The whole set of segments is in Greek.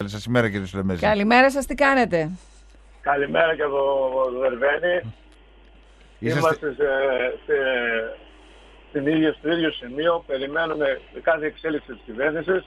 Καλή σας ημέρα, κύριε Σουλεμέζη. Καλημέρα σας, τι κάνετε? Καλημέρα και από Βερβαίνη. Είμαστε στο ίδιο σημείο. Περιμένουμε κάθε εξέλιξη της κυβέρνησης.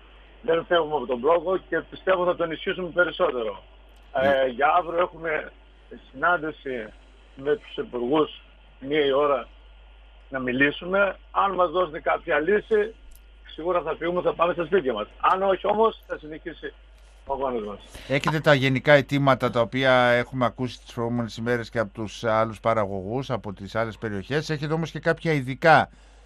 Δεν φεύγουμε από τον μπλόκο και πιστεύω θα τον ισχύσουμε περισσότερο. Για αύριο έχουμε συνάντηση με τους υπουργούς 1 ώρα να μιλήσουμε. Αν μας δώσουν κάποια λύση, σίγουρα θα φύγουμε, θα πάμε στα σπίτια μας. Αν όχι όμως, θα συνεχίσει ο αγώνας μας. Έχετε τα γενικά αιτήματα τα οποία έχουμε ακούσει τις προηγούμενες ημέρες και από τους άλλους παραγωγούς, από τις άλλες περιοχές. Έχετε όμως και κάποια ειδικά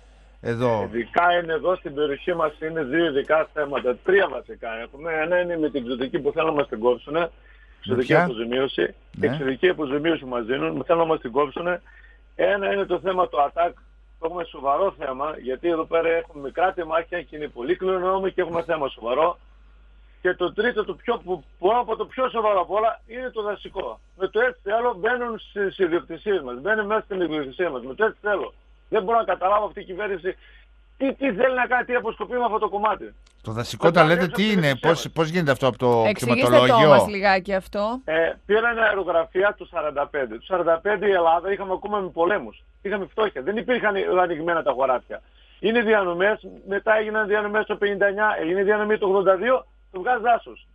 εδώ. Ειδικά είναι εδώ στην περιοχή μας, είναι 2 ειδικά θέματα. 3 βασικά έχουμε. Ένα είναι με την εξωτική που θέλουν να μας την κόψουν. Εξωτική αποζημίωση. Ναι. Εξωτική αποζημίωση που μας δίνουν, θέλουν να μας την κόψουν. Ένα είναι το θέμα του ΑΤΑΚ. Το έχουμε σοβαρό θέμα, γιατί εδώ πέρα έχουμε μικρά τεμάχια και είναι πολύ κληρονόμοι και έχουμε θέμα σοβαρό. Και το τρίτο, από το πιο σοβαρό από όλα, είναι το δασικό. Με το έτσι θέλω μπαίνουν στις ιδιοκτησίες μας, μπαίνουν μέσα στην ιδιοκτησία μας. Με το έτσι θέλω. Δεν μπορώ να καταλάβω αυτή η κυβέρνηση τι θέλει να κάνει, τι αποσκοπεί με αυτό το κομμάτι. Το δασικό τα λέτε τι είναι, πώς γίνεται αυτό από το κτηματολόγιο? Εξηγήστε το μας λιγάκι αυτό. Πήραν αερογραφία του 45. Το 45 η Ελλάδα είχαμε ακόμα με πολέμους. Είχαμε φτώχεια. Δεν υπήρχαν ανοιγμένα τα χωράφια. Είναι διανομές, μετά έγιναν διανομές το 59, έγινε διανομή το 82, το βγάζει δάσος.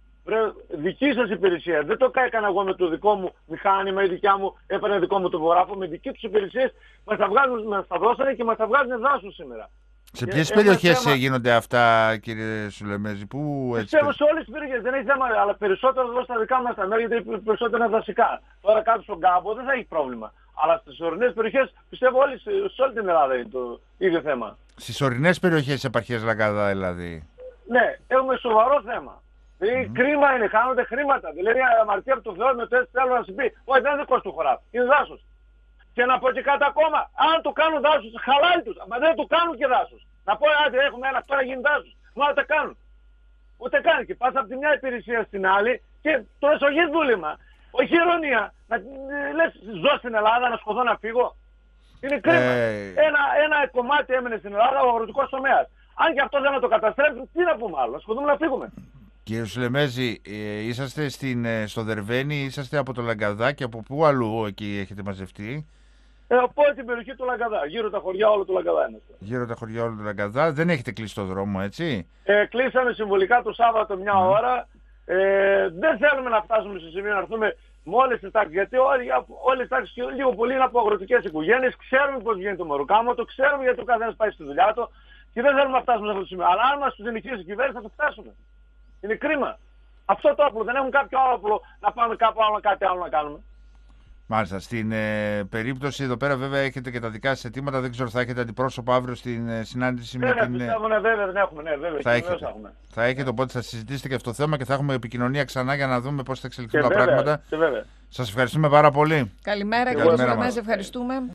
Δική σας υπηρεσία. Δεν το έκανα εγώ με το δικό μου μηχάνημα, η δικιά μου έπαιρνε δικό μου το βωράφο. Με δική τους υπηρεσίες μας τα δώσανε και μας τα βγάζουν δάσος σήμερα. Σε ποιες περιοχές γίνονται αυτά, κύριε Σουλεμέζη, πού έτσι? Πιστεύω σε όλες τις περιοχές, δεν έχει θέμα, αλλά περισσότερο εδώ στα δικά μας τα μέρη, γιατί περισσότερο είναι δασικά. Τώρα κάτω στον κάμπο δεν θα έχει πρόβλημα. Αλλά στις ορεινές περιοχές πιστεύω σε όλη την Ελλάδα είναι το ίδιο θέμα. Στις ορεινές περιοχές της επαρχίας Λαγκαδά δηλαδή? Ναι, έχουμε σοβαρό θέμα. Δηλαδή κρίμα είναι, χάνονται χρήματα. Δηλαδή αμαρτία από το Θεό με το έτσι θέλω να σου πει, όχι δεν είναι δικός του χωράφι, είναι δάσος. Και να πω και κάτι ακόμα, αν το κάνουν δάσος, χαλάει τους, αλλά δεν το κάνουν και δάσος. Να πω, άντε έχουμε ένα τώρα γίνει δάσος, μόνο τα κάνουν. Ούτε καν και πας από τη μια υπηρεσία στην άλλη και το εσωγής δούλημα. Όχι ηρωνία, να λες ζω στην Ελλάδα, να σκοτώ να φύγω. Είναι κρίμα. Ένα κομμάτι έμενε στην Ελλάδα, ο αγροτικός τομέας. Αν και αυτό δεν το καταστρέψουν, τι να πούμε άλλο, να σκοτούμε να φύγουμε. Κύριε Σουλεμέζη, είσαστε στο Δερβαίνη, είσαστε από το Λαγκαδά και από πού αλλού εκεί έχετε μαζευτεί? Από την περιοχή του Λαγκαδά, γύρω τα χωριά όλο του Λαγκαδά είμαστε. Γύρω τα χωριά όλο του Λαγκαδά, δεν έχετε κλείσει το δρόμο, έτσι? Κλείσαμε συμβολικά το Σάββατο 1 ώρα. Δεν θέλουμε να φτάσουμε σε σημείο να έρθουμε με όλες τις τάξεις, γιατί όλες τις τάξεις λίγο πολύ είναι από αγροτικές οικογένειες, ξέρουμε πώς βγαίνει το μεροκάματο, ξέρουμε γιατί ο καθένας πάει στη δουλειά του και δεν θέλουμε να φτάσουμε σε αυτό το σημείο. Αλλά αν μας συνεχίσει η κυβέρνηση θα το φτάσουμε. Είναι κρίμα. Αυτό το όπλο, δεν έχουν κάποιο άλλο όπλο να πάμε κάπου άλλο, κάτι άλλο να κάνουμε. Μάλιστα. Στην περίπτωση εδώ πέρα βέβαια έχετε και τα δικά σας αιτήματα. Δεν ξέρω, θα έχετε αντιπρόσωπο αύριο στην συνάντηση με την... Βέβαια, δεν έχουμε, ναι, βέβαια. Θα έχετε, οπότε θα συζητήσετε και αυτό το θέμα και θα έχουμε επικοινωνία ξανά για να δούμε πώς θα εξελιχθούν τα πράγματα. Σας ευχαριστούμε πάρα πολύ. Καλημέρα, κύριε Σουλεμέζη, ευχαριστούμε.